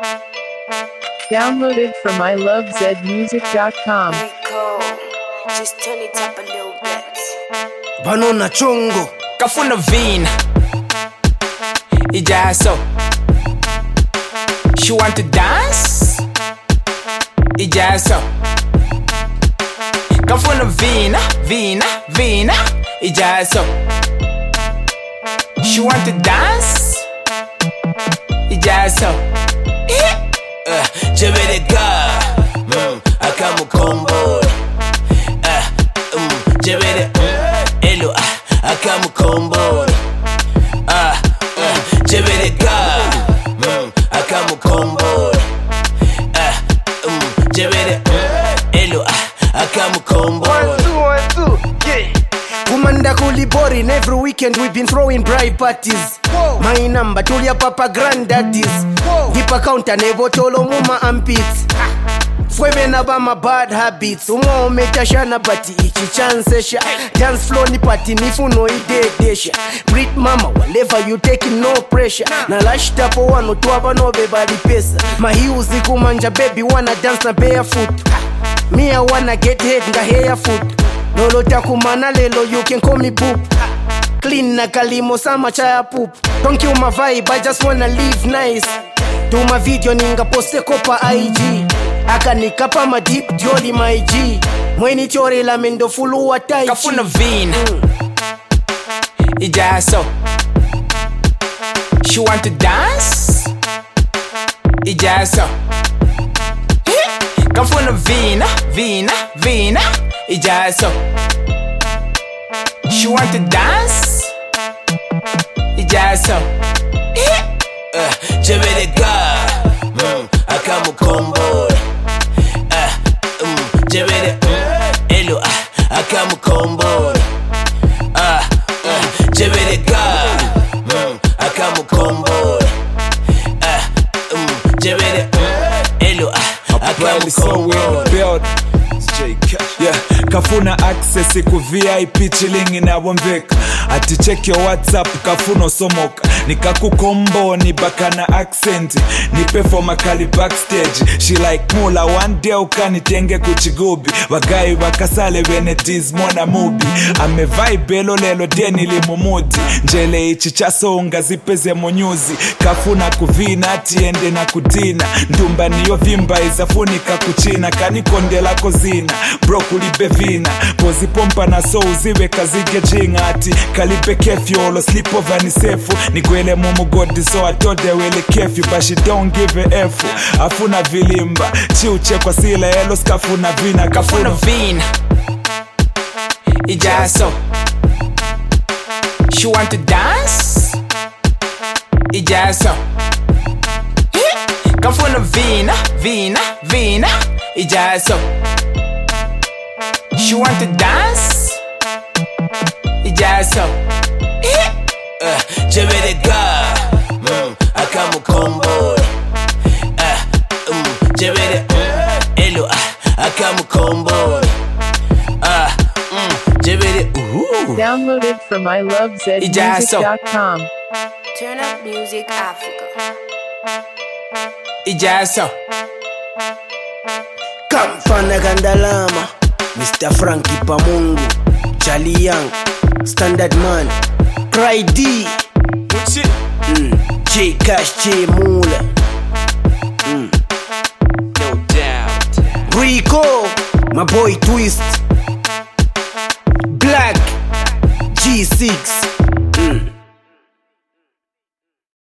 Downloaded from ilovezmusic.com. Rico, just turn it up a little bit. Banona chongo Kafuna Vina Ijaso. She want to dance Ijaso. Kafuna Vina Ijaso. She want to dance Ijaso. Jebedeka akamukombo Jebede elo akamukombo Jebedeka akamukombo Jebede elo akamukombo. Kumanda kuliborin every weekend we've been throwing bright parties. My number tulia papa granddaddies. Hipa counter nevo tolo muma ampits. Fwebe na ba my bad habits. Umo umetashana bati ichi chance sha. Dance floor ni party nifu no ide desha. Brit mama whatever you taking no pressure. Na lash tapo wano tuwaba no bebali pesa. Mahiuzi kumanja baby wanna dance na barefoot. Me I wanna get head nga hair foot. Lolo takumana lelo you can call me poop. Clean na kalimo sama chaya poop. Don't kill my vibe, I just wanna live nice. Do my video ninga poste kopa IG. Aka nikapa ma deep jolly my G. Mweni chore la mendo fulu wa tai chi. Kafuna Vina Ijaso. She want to dance Ijaso. Kafuna Vina Ijaso. She want to dance Ijaso. Jebedeka akamukombo Jebede elo akamukombo Jebedeka akamukombo Jebede elo akamukombo. Yeah, kafuna access ku VIP chilling na wombeka. Ati check your WhatsApp kafuna somoka. Nikakukombo ni bakana accent. Nipe for makali backstage. She like mula one day ukanitenge kuchigubi. Wagai wakasale venetis mona mubi. Ame vibe elo lelo deni limumudi. Njele ichi chaso unga zipeze monyuzi. Kafuna kuvina atiende na kudina. Ndumba niyo vimba izafunika kuchina. Kanikondela kozina bro kulibe vina. Pozi pompa na so uziwe kazige jinga. Ati kalibe kefyo lo sleep over ni sefu. Nigwele mumu godi so atode wele kefyu. But she don't give a F. Afuna vilimba chiuche kwa sila elo skafuna vina. Kafuna Vina Ijaso. She want to dance Ijaso. Kafuna Vina Ijaso. She want to dance Ijaso. Jebedeka akamukombo Jebede elo akamukombo Jebede Downloaded from ilovezmusic.com. Turn up music Africa. Ijaso. Kampana Gandalama, Mr. Frankie Pamungu, Charlie Young, Standard Man, Cry D, J Cash J Mula, No doubt. Rico, my boy Twist, Black, G6,